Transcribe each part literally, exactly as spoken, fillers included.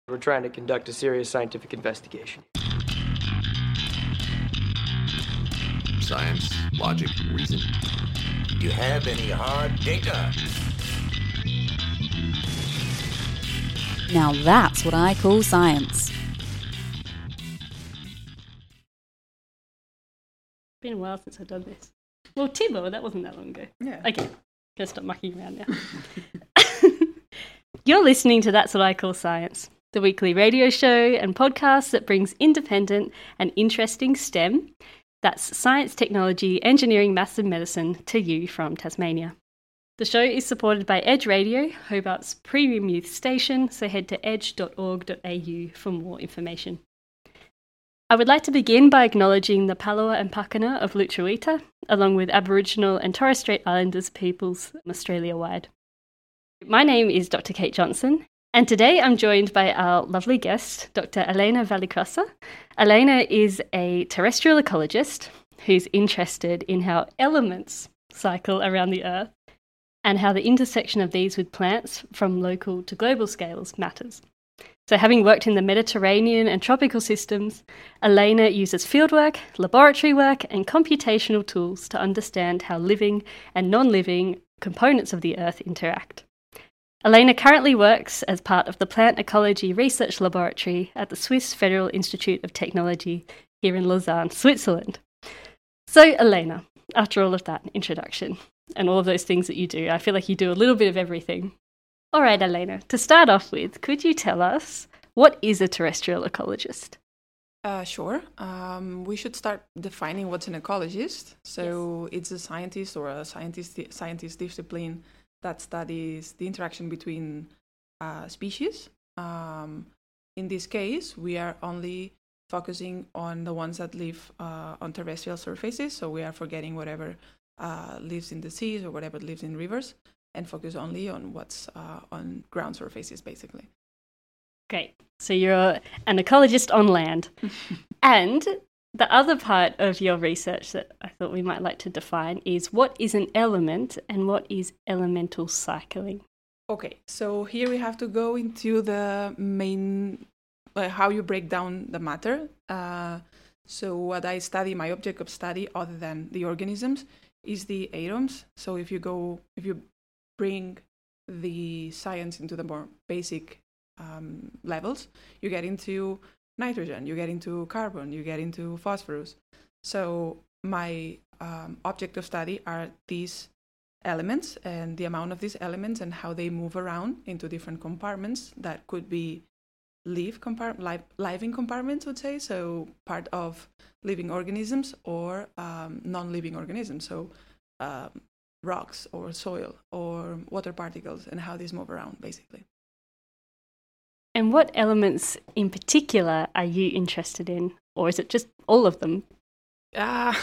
We're trying to conduct a serious scientific investigation. Science, logic, reason. Do you have any hard data? Now that's what I call science. It's been a while since I've done this. Well, Tibor, that wasn't that long ago. Yeah. Okay, gonna stop mucking around now. You're listening to That's What I Call Science, the weekly radio show and podcast that brings independent and interesting STEM, that's science, technology, engineering, maths and medicine, to you from Tasmania. The show is supported by Edge Radio, Hobart's premium youth station, so head to edge dot org dot a u for more information. I would like to begin by acknowledging the Palawa and Pakana of Lutruwita, along with Aboriginal and Torres Strait Islanders peoples Australia-wide. My name is Doctor Kate Johnson, and today I'm joined by our lovely guest, Doctor Elena Vallicrosa. Elena is a terrestrial ecologist who's interested in how elements cycle around the Earth and how the intersection of these with plants from local to global scales matters. So having worked in the Mediterranean and tropical systems, Elena uses fieldwork, laboratory work and computational tools to understand how living and non-living components of the Earth interact. Elena currently works as part of the Plant Ecology Research Laboratory at the Swiss Federal Institute of Technology here in Lausanne, Switzerland. So Elena, after all of that introduction and all of those things that you do, I feel like you do a little bit of everything. All right, Elena, to start off with, could you tell us what is a terrestrial ecologist? Uh, sure. Um, we should start defining what's an ecologist. So yes. It's a scientist or a scientist scientist discipline that studies the interaction between uh, species. Um, in this case, we are only focusing on the ones that live uh, on terrestrial surfaces. So we are forgetting whatever uh, lives in the seas or whatever lives in rivers, and focus only on what's uh, on ground surfaces, basically. Great. So you're an ecologist on land. And the other part of your research that I thought we might like to define is what is an element and what is elemental cycling? Okay, so here we have to go into the main, uh, how you break down the matter. Uh, so what I study, my object of study, other than the organisms, is the atoms. So if you go, if you bring the science into the more basic um, levels, you get into nitrogen, you get into carbon, you get into phosphorus. So my um, object of study are these elements and the amount of these elements and how they move around into different compartments that could be live compart- live, living compartments, I would say, so part of living organisms or um, non-living organisms, so um, rocks or soil or water particles and how these move around, basically. And what elements in particular are you interested in? Or is it just all of them? Ah.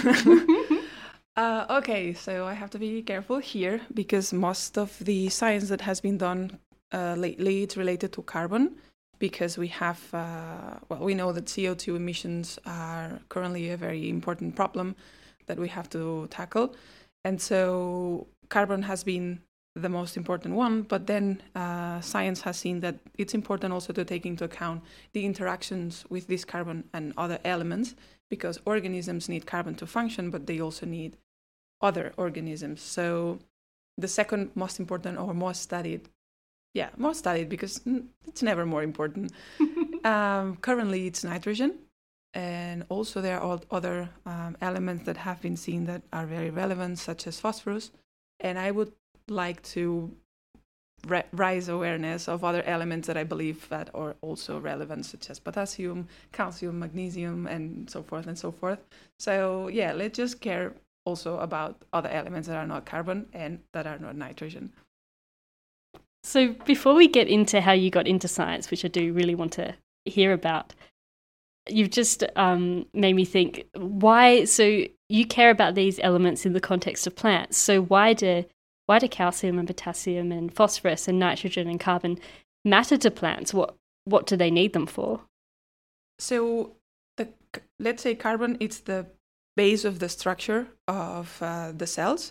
uh, okay, so I have to be careful here because most of the science that has been done uh, lately is related to carbon because we have, uh, well, we know that C O two emissions are currently a very important problem that we have to tackle. And so carbon has been the most important one, but then uh, science has seen that it's important also to take into account the interactions with this carbon and other elements, because organisms need carbon to function, but they also need other organisms. So the second most important or most studied, yeah, most studied because it's never more important. um, currently it's nitrogen, and also there are other um, elements that have been seen that are very relevant, such as phosphorus, and I would like to ra- raise awareness of other elements that I believe that are also relevant, such as potassium, calcium, magnesium, and so forth and so forth. So yeah, let's just care also about other elements that are not carbon and that are not nitrogen. So before we get into how you got into science, which I do really want to hear about, you've just um, made me think, why, so you care about these elements in the context of plants, so why do Why do calcium and potassium and phosphorus and nitrogen and carbon matter to plants? What what do they need them for? So the, let's say carbon is the base of the structure of uh, the cells.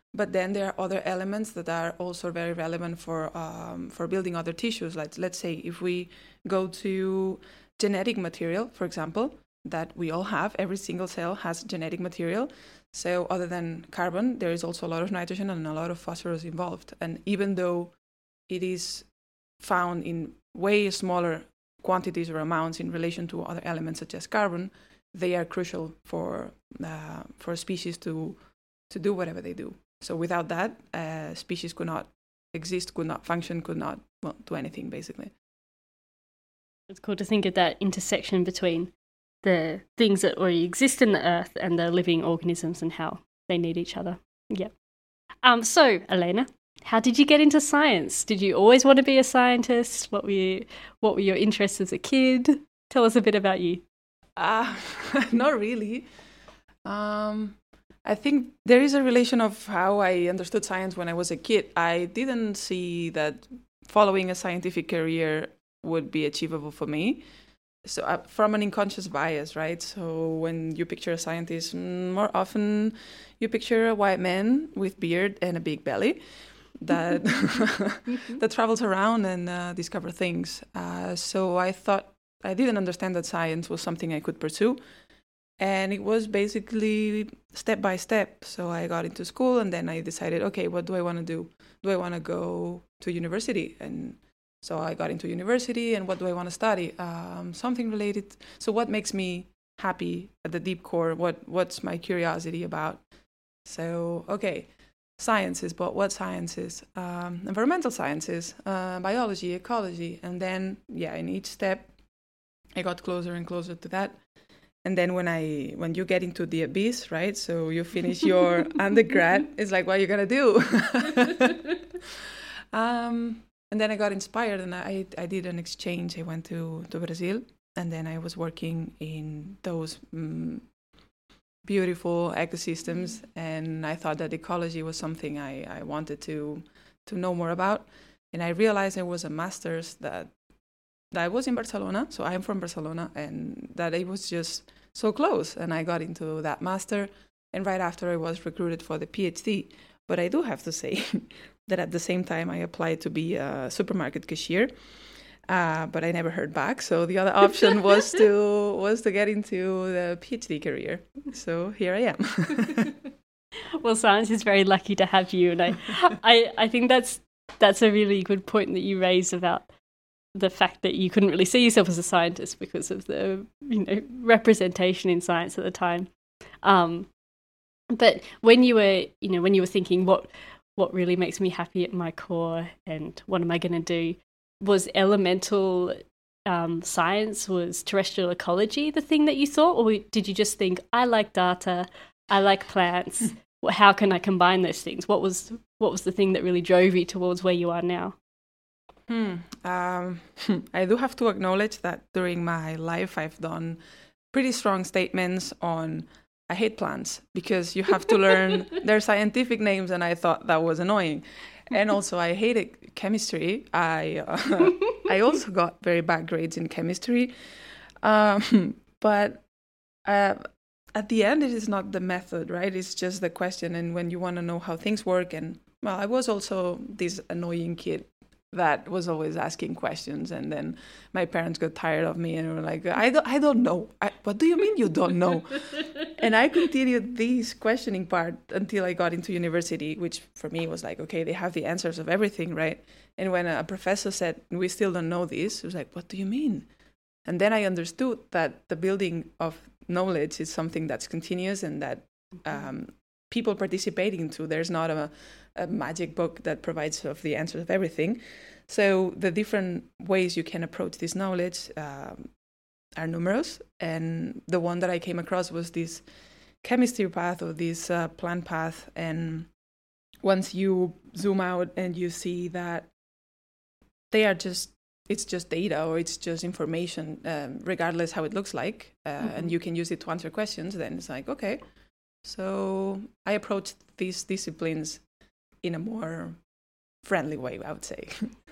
But then there are other elements that are also very relevant for um, for building other tissues. Like, let's say if we go to genetic material, for example, that we all have, every single cell has genetic material. So other than carbon, there is also a lot of nitrogen and a lot of phosphorus involved. And even though it is found in way smaller quantities or amounts in relation to other elements such as carbon, they are crucial for uh, for a species to to do whatever they do. So without that, uh, species could not exist, could not function, could not well, do anything, basically. It's cool to think of that intersection between the things that already exist in the earth and the living organisms and how they need each other. Yep. Um, so, Elena, how did you get into science? Did you always want to be a scientist? What were you, what were your interests as a kid? Tell us a bit about you. Uh, not really. Um, I think there is a relation of how I understood science when I was a kid. I didn't see that following a scientific career would be achievable for me. So uh, from an unconscious bias, right? So when you picture a scientist, more often you picture a white man with beard and a big belly that that travels around and uh, discover things. Uh, so I thought, I didn't understand that science was something I could pursue. And it was basically step by step. So I got into school and then I decided, okay, what do I want to do? Do I want to go to university? And so I got into university, and what do I want to study? Um, something related. So what makes me happy at the deep core? What What's my curiosity about? So, okay, sciences, but what sciences? Um, environmental sciences, uh, biology, ecology. And then, yeah, in each step, I got closer and closer to that. And then when I when you get into the abyss, right? So you finish your undergrad, it's like, what are you going to do? um, and then I got inspired and I, I did an exchange. I went to, to Brazil, and then I was working in those um, beautiful ecosystems. And I thought that ecology was something I, I wanted to, to know more about. And I realized there was a master's that that was in Barcelona, so I'm from Barcelona, and that it was just so close. And I got into that master, and right after I was recruited for the PhD. But I do have to say that at the same time I applied to be a supermarket cashier, uh, but I never heard back. So the other option was to was to get into the PhD career. So here I am. Well, science is very lucky to have you, and I, I, I think that's that's a really good point that you raised about the fact that you couldn't really see yourself as a scientist because of the, you know, representation in science at the time. Um, but when you were, you know, when you were thinking what what really makes me happy at my core and what am I going to do, was elemental um, science, was terrestrial ecology the thing that you thought, or did you just think, I like data, I like plants, how can I combine those things? What was what was the thing that really drove you towards where you are now? Hmm. Um, I do have to acknowledge that during my life I've done pretty strong statements on I hate plants because you have to learn their scientific names, and I thought that was annoying. And also I hated chemistry. I uh, I also got very bad grades in chemistry. Um, but uh, at the end, it is not the method, right? It's just the question. And when you want to know how things work, and well, I was also this annoying kid that was always asking questions, and then my parents got tired of me and were like, I don't, I don't know. I, what do you mean you don't know? And I continued this questioning part until I got into university, which for me was like, okay, they have the answers of everything, right? And when a professor said, we still don't know this, it was like, what do you mean? And then I understood that the building of knowledge is something that's continuous and that um, people participate into. There's not a a magic book that provides of the answers of everything. So the different ways you can approach this knowledge um, are numerous. And the one that I came across was this chemistry path or this uh, plant path. And once you zoom out and you see that they are just, it's just data or it's just information, um, regardless how it looks like, uh, mm-hmm. and you can use it to answer questions, then it's like, okay. So I approached these disciplines in a more friendly way, I would say.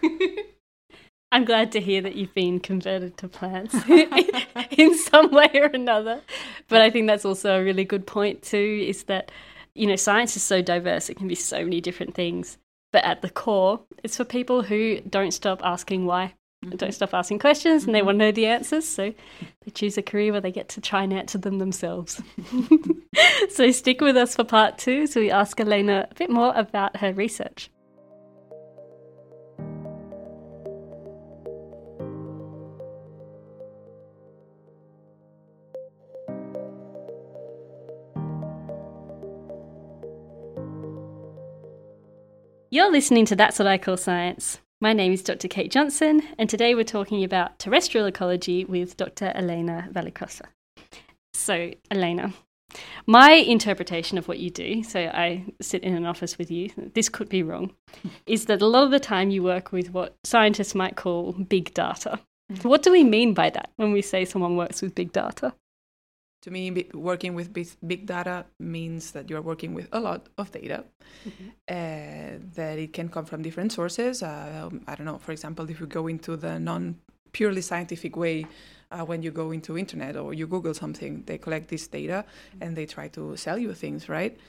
I'm glad to hear that you've been converted to plants in some way or another. But I think that's also a really good point too, is that, you know, science is so diverse, it can be so many different things. But at the core, it's for people who don't stop asking why, mm-hmm. don't stop asking questions, mm-hmm. and they want to know the answers. So they choose a career where they get to try and answer them themselves. So stick with us for part two, so we ask Elena a bit more about her research. You're listening to That's What I Call Science. My name is Doctor Kate Johnson, and today we're talking about terrestrial ecology with Doctor Elena Vallecrosa. So, Elena, my interpretation of what you do, so I sit in an office with you, this could be wrong, is that a lot of the time you work with what scientists might call big data. Mm-hmm. What do we mean by that when we say someone works with big data? To me, working with big data means that you're working with a lot of data, mm-hmm. uh, that it can come from different sources. Uh, I don't know, for example, if you go into the non-purely scientific way, uh, when you go into internet or you Google something, they collect this data mm-hmm. and they try to sell you things, right?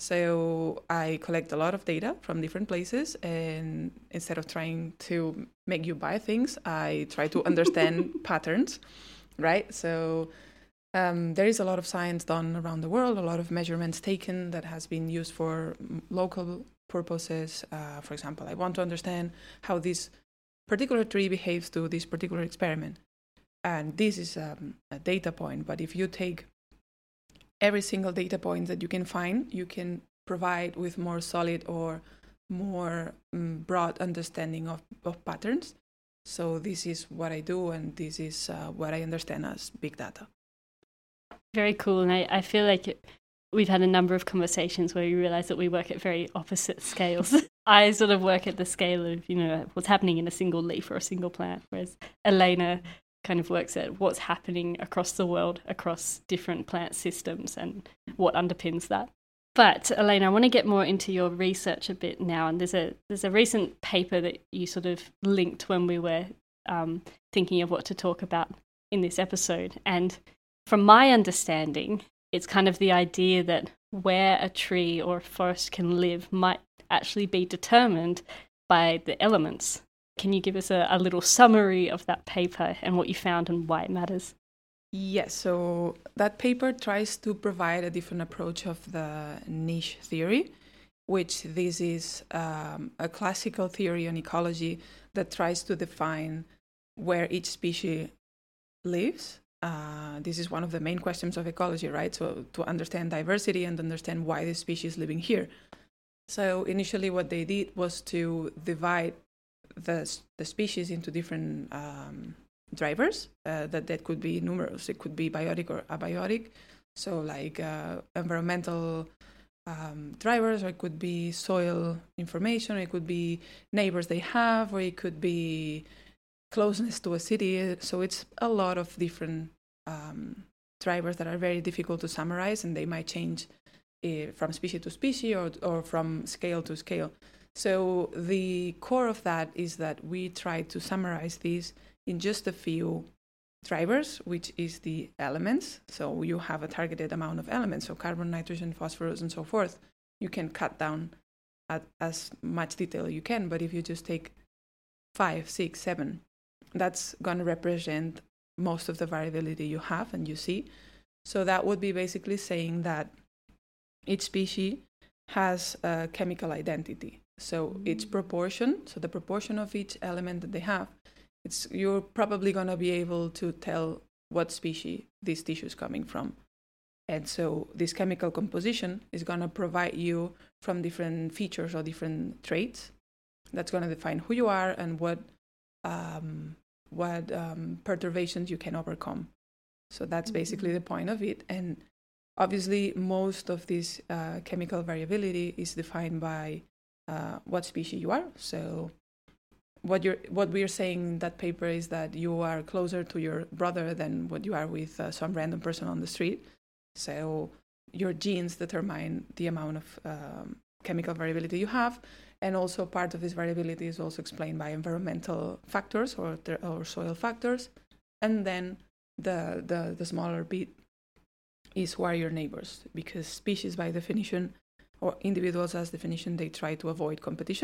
So I collect a lot of data from different places, and instead of trying to make you buy things, I try to understand patterns, right? So Um, there is a lot of science done around the world, a lot of measurements taken that has been used for local purposes. Uh, for example, I want to understand how this particular tree behaves to this particular experiment. And this is um, a data point. But if you take every single data point that you can find, you can provide with more solid or more um, broad understanding of, of patterns. So this is what I do, and this is uh, what I understand as big data. Very cool. And I, I feel like it, we've had a number of conversations where we realise that we work at very opposite scales. I sort of work at the scale of, you know, what's happening in a single leaf or a single plant, whereas Elena kind of works at what's happening across the world, across different plant systems and what underpins that. But Elena, I want to get more into your research a bit now. And there's a there's a recent paper that you sort of linked when we were um, thinking of what to talk about in this episode. And from my understanding, it's kind of the idea that where a tree or a forest can live might actually be determined by the elements. Can you give us a, a little summary of that paper and what you found and why it matters? Yes, so that paper tries to provide a different approach of the niche theory, which this is um, a classical theory on ecology that tries to define where each species lives. Uh, this is one of the main questions of ecology, right? So to understand diversity and understand why the species living here. So initially what they did was to divide the, the species into different um, drivers uh, that, that could be numerous. It could be biotic or abiotic. So like uh, environmental um, drivers, or it could be soil information, or it could be neighbors they have, or it could be closeness to a city. So it's a lot of different um, drivers that are very difficult to summarize, and they might change uh, from species to species or, or from scale to scale. So the core of that is that we try to summarize this in just a few drivers, which is the elements. So you have a targeted amount of elements, so carbon, nitrogen, phosphorus, and so forth. You can cut down at as much detail you can, but if you just take five, six, seven, that's going to represent most of the variability you have and you see. So that would be basically saying that each species has a chemical identity. So its proportion, so the proportion of each element that they have, it's you're probably going to be able to tell what species this tissue is coming from. And so this chemical composition is going to provide you from different features or different traits that's going to define who you are and what um, what um, perturbations you can overcome. So that's mm-hmm. basically the point of it. And obviously, most of this uh, chemical variability is defined by uh, what species you are. So what you're what we're saying in that paper is that you are closer to your brother than what you are with uh, some random person on the street. So your genes determine the amount of um, chemical variability you have. And also part of this variability is also explained by environmental factors or or soil factors. And then the, the, the smaller bit is who are your neighbors, because species by definition or individuals as definition, they try to avoid competition.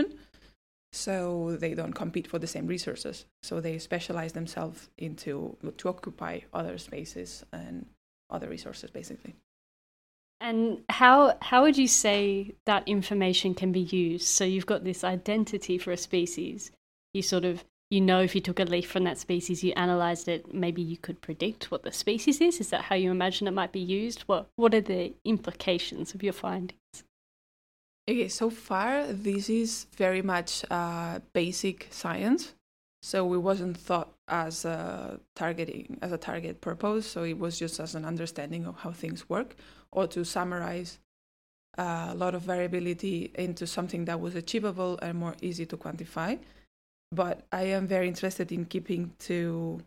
So they don't compete for the same resources. So they specialize themselves into to occupy other spaces and other resources, basically. And how how would you say that information can be used? So you've got this identity for a species. You sort of, you know, if you took a leaf from that species, you analysed it, maybe you could predict what the species is. Is that how you imagine it might be used? What What are the implications of your findings? Okay, so far this is very much uh, basic science. So it wasn't thought as a targeting as a target purpose. So it was just as an understanding of how things work, or to summarize uh, a lot of variability into something that was achievable and more easy to quantify. But I am very interested in keeping to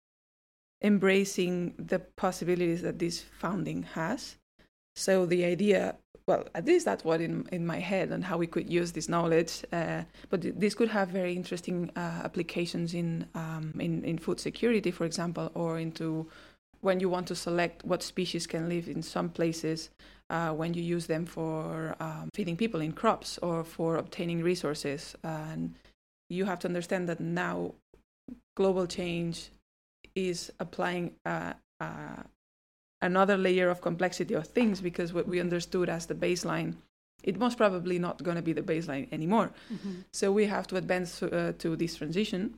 embracing the possibilities that this founding has. So the idea, well, at least that's what in in my head, and how we could use this knowledge. Uh, but this could have very interesting uh, applications in, um, in in food security, for example, or into when you want to select what species can live in some places, uh, when you use them for um, feeding people in crops or for obtaining resources. And you have to understand that now global change is applying uh, uh, another layer of complexity of things, because what we understood as the baseline, it most probably not going to be the baseline anymore. Mm-hmm. So we have to advance uh, to this transition,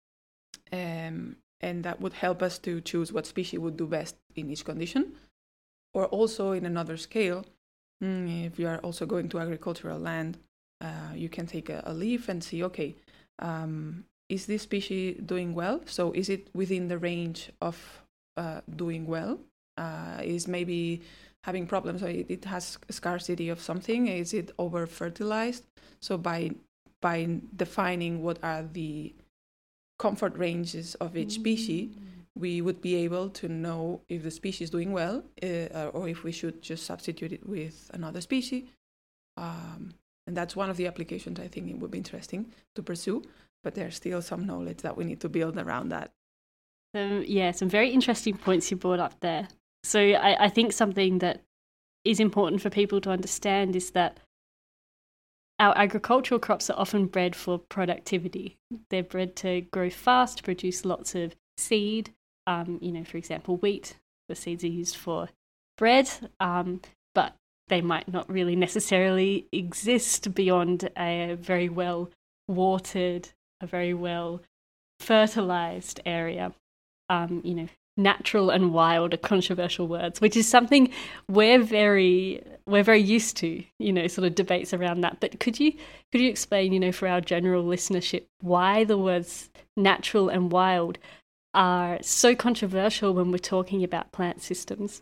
um, and that would help us to choose what species would do best in each condition. Or also in another scale, if you are also going to agricultural land, uh, you can take a, a leaf and see, okay, um, is this species doing well? So is it within the range of uh, doing well? Uh, is maybe having problems, so it, it has scarcity of something? Is it over fertilized? So by by defining what are the comfort ranges of each mm-hmm. species, we would be able to know if the species is doing well, uh, or if we should just substitute it with another species. Um, and that's one of the applications I think it would be interesting to pursue, but there's still some knowledge that we need to build around that. Um, yeah, some very interesting points you brought up there. So I, I think something that is important for people to understand is that our agricultural crops are often bred for productivity. They're bred to grow fast, to produce lots of seed. Um, you know, for example, wheat, the seeds are used for bread, um, but they might not really necessarily exist beyond a very well watered, a very well fertilized area. Um, you know, natural and wild are controversial words, which is something we're very we're very used to, you know, sort of debates around that. But could you could you explain, you know, for our general listenership, why the words natural and wild are so controversial when we're talking about plant systems?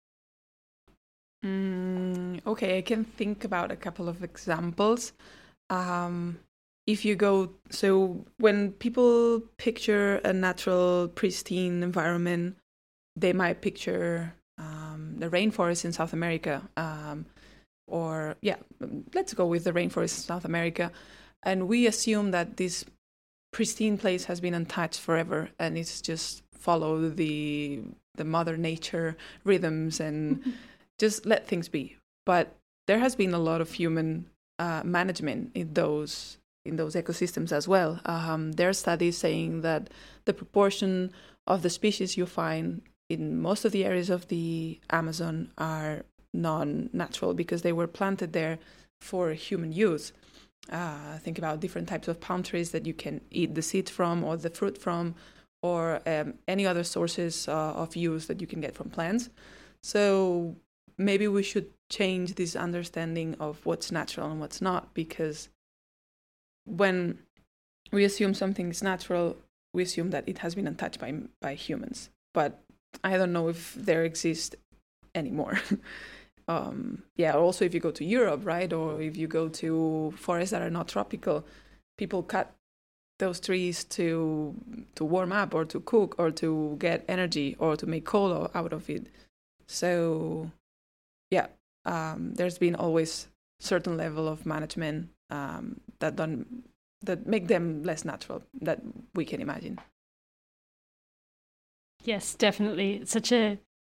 Mm, okay, I can think about a couple of examples. Um, If you go, so when people picture a natural, pristine environment, they might picture um, the rainforest in South America, um, or yeah, let's go with the rainforest in South America, and we assume that this pristine place has been untouched forever, and it's just follow the the Mother Nature rhythms and just let things be. But there has been a lot of human uh, management in those. in those ecosystems as well. Um, there are studies saying that the proportion of the species you find in most of the areas of the Amazon are non-natural because they were planted there for human use. Uh, think about different types of palm trees that you can eat the seeds from or the fruit from, or um, any other sources uh, of use that you can get from plants. So maybe we should change this understanding of what's natural and what's not, because when we assume something is natural, we assume that it has been untouched by by humans. But I don't know if there exists anymore. um, yeah, also if you go to Europe, right, or if you go to forests that are not tropical, people cut those trees to to warm up or to cook or to get energy or to make coal out of it. So, yeah, um, there's been always certain level of management Um, that don't that make them less natural that we can imagine. Yes, definitely. It's such a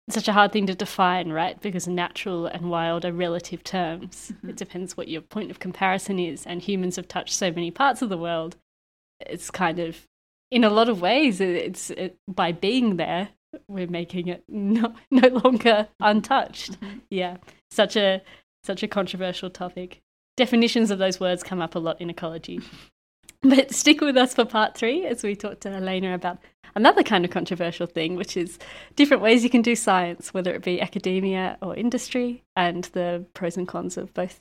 such a hard thing to define, right? Because natural and wild are relative terms. Mm-hmm. It depends what your point of comparison is, and humans have touched so many parts of the world. It's kind of, in a lot of ways, it's it, by being there, we're making it no, no longer untouched. Mm-hmm. Yeah, such a such a controversial topic. Definitions of those words come up a lot in ecology. But stick with us for part three as we talk to Elena about another kind of controversial thing, which is different ways you can do science, whether it be academia or industry, and the pros and cons of both.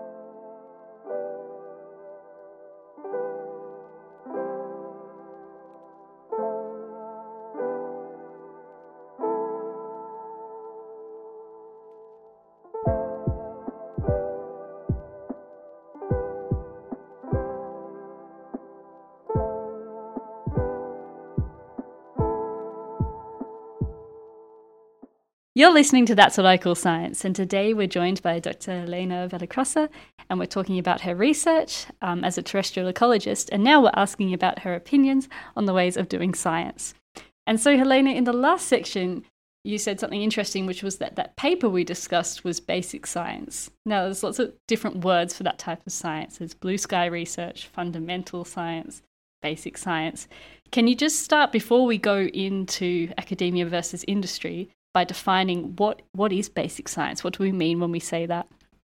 You're listening to That's What I Call Science, and today we're joined by Doctor Elena Vallecrosa, and we're talking about her research um, as a terrestrial ecologist, and now we're asking about her opinions on the ways of doing science. And so, Helena, in the last section, you said something interesting, which was that that paper we discussed was basic science. Now, there's lots of different words for that type of science. There's blue sky research, fundamental science, basic science. Can you just start, before we go into academia versus industry, by defining what, what is basic science? What do we mean when we say that?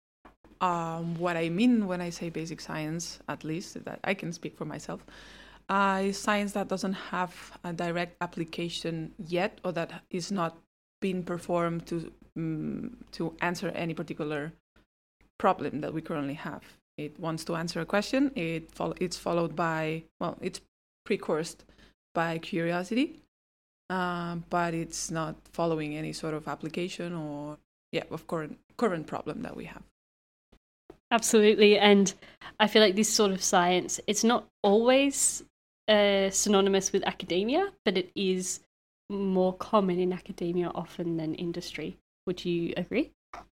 Um, what I mean when I say basic science, at least, that I can speak for myself, uh, is science that doesn't have a direct application yet, or that is not being performed to um, to answer any particular problem that we currently have. It wants to answer a question. It fo- it's followed by, well, it's precoursed by curiosity. Uh, but it's not following any sort of application or, yeah, of current current problem that we have. Absolutely, and I feel like this sort of science, it's not always uh, synonymous with academia, but it is more common in academia often than industry. Would you agree?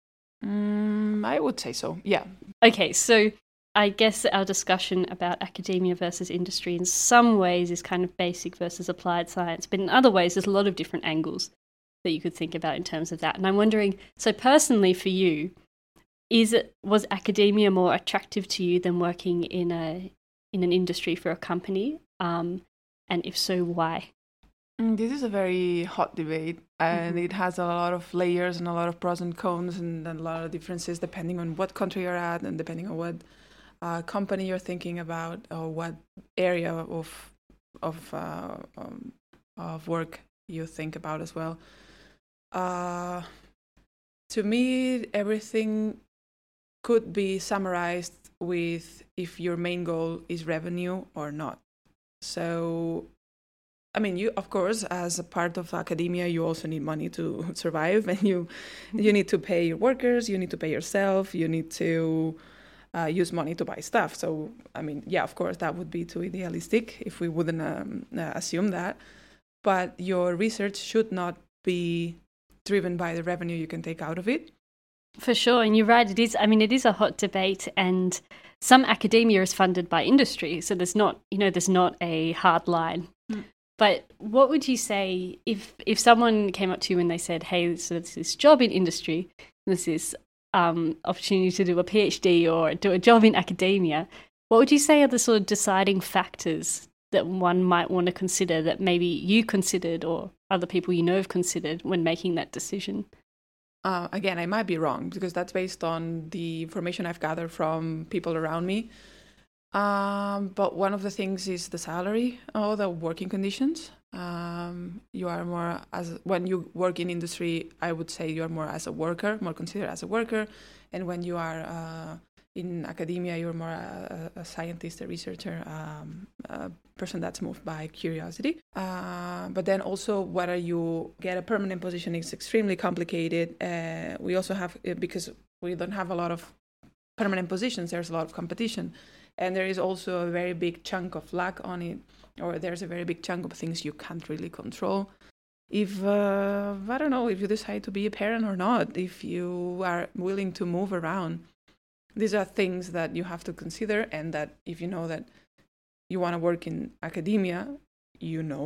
Mm, I would say so, yeah. Okay, so I guess our discussion about academia versus industry in some ways is kind of basic versus applied science, but in other ways there's a lot of different angles that you could think about in terms of that. And I'm wondering, so personally for you, is it was academia more attractive to you than working in a in an industry for a company? Um, and if so, why? Mm, this is a very hot debate, and Mm-hmm. it has a lot of layers and a lot of pros and cons and a lot of differences depending on what country you're at and depending on what Uh, company you're thinking about, or what area of of uh, um, of work you think about as well. Uh, to me, everything could be summarized with if your main goal is revenue or not. So, I mean, you of course, as a part of academia, you also need money to survive, and you you need to pay your workers, you need to pay yourself, you need to Uh, use money to buy stuff. So, I mean, yeah, of course, that would be too idealistic if we wouldn't um, uh, assume that. But your research should not be driven by the revenue you can take out of it. For sure, and you're right. It is. I mean, it is a hot debate, and some academia is funded by industry, so there's not, you know, there's not a hard line. Mm. But what would you say if if someone came up to you and they said, "Hey, so there's this job in industry, there's this um, opportunity to do a PhD or do a job in academia," what would you say are the sort of deciding factors that one might want to consider that maybe you considered or other people you know have considered when making that decision? Uh, again, I might be wrong because that's based on the information I've gathered from people around me. Um, but one of the things is the salary or the working conditions. Um, you are more as when you work in industry, I would say you are more as a worker, more considered as a worker. And when you are uh, in academia, you're more a, a scientist, a researcher, um, a person that's moved by curiosity. Uh, but then also whether you get a permanent position is extremely complicated. Uh, we also have, because we don't have a lot of permanent positions, there's a lot of competition. And there is also a very big chunk of luck on it, or there's a very big chunk of things you can't really control. If, uh, I don't know, if you decide to be a parent or not, if you are willing to move around, these are things that you have to consider, and that if you know that you want to work in academia, you know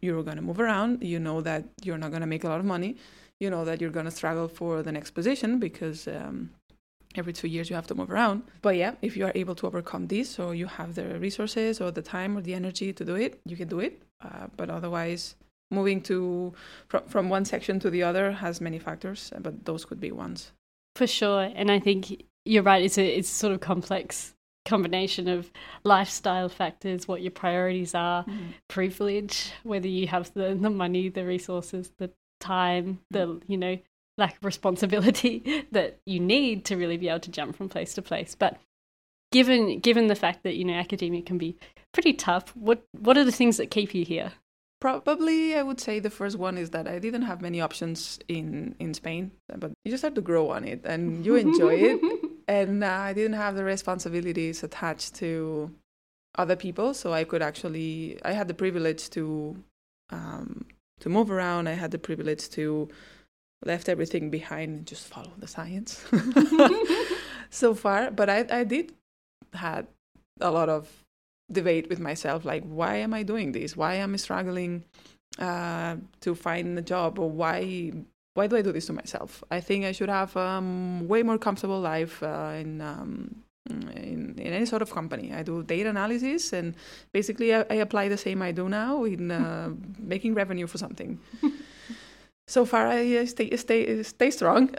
you're going to move around. You know that you're not going to make a lot of money. You know that you're going to struggle for the next position because um, every two years you have to move around. But yeah, if you are able to overcome this, or you have the resources or the time or the energy to do it, you can do it. Uh, but otherwise, moving to from, from one section to the other has many factors, but those could be ones. For sure. And I think you're right. It's a, it's sort of complex combination of lifestyle factors, what your priorities are, mm. privilege, whether you have the, the money, the resources, the time, the, you know, lack of responsibility that you need to really be able to jump from place to place. But given given the fact that, you know, academia can be pretty tough, what what are the things that keep you here? Probably I would say the first one is that I didn't have many options in, in Spain, but you just have to grow on it and you enjoy it. And uh, I didn't have the responsibilities attached to other people, so I could actually, I had the privilege to um, to move around. I had the privilege to left everything behind and just follow the science so far. But I, I did had a lot of debate with myself, like, why am I doing this? Why am I struggling uh, to find a job? Or why why do I do this to myself? I think I should have a um, way more comfortable life uh, in, um, in in any sort of company. I do data analysis, and basically I, I apply the same I do now in uh, making revenue for something. So far, I uh, stay stay stay strong.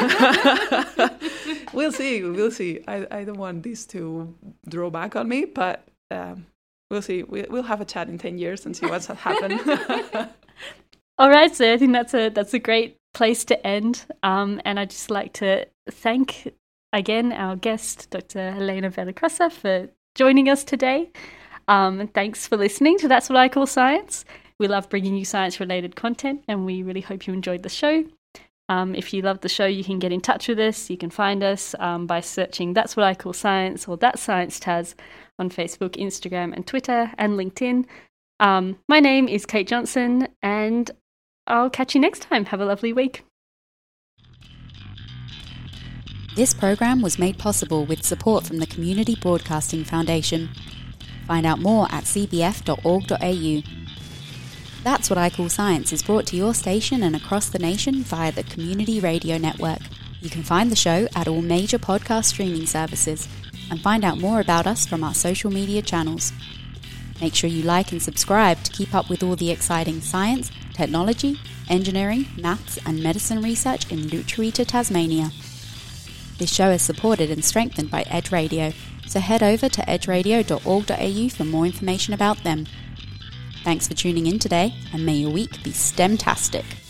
We'll see. We'll see. I, I don't want this to draw back on me, but um, we'll see. We, we'll have a chat in ten years and see what's happened. All right, so I think that's a that's a great place to end. Um, and I'd just like to thank again our guest, Doctor Helena Vellancrosa, for joining us today. Um, and thanks for listening to That's What I Call Science. We love bringing you science-related content, and we really hope you enjoyed the show. Um, if you love the show, you can get in touch with us. You can find us um, by searching That's What I Call Science or That's Science Taz on Facebook, Instagram, and Twitter, and LinkedIn. Um, my name is Kate Johnson, and I'll catch you next time. Have a lovely week. This program was made possible with support from the Community Broadcasting Foundation. Find out more at c b f dot org dot a u. That's What I Call Science is brought to your station and across the nation via the Community Radio Network. You can find the show at all major podcast streaming services and find out more about us from our social media channels. Make sure you like and subscribe to keep up with all the exciting science, technology, engineering, maths and medicine research in Lutruwita, Tasmania. This show is supported and strengthened by Edge Radio, so head over to edge radio dot org dot a u for more information about them. Thanks for tuning in today, and may your week be STEM-tastic.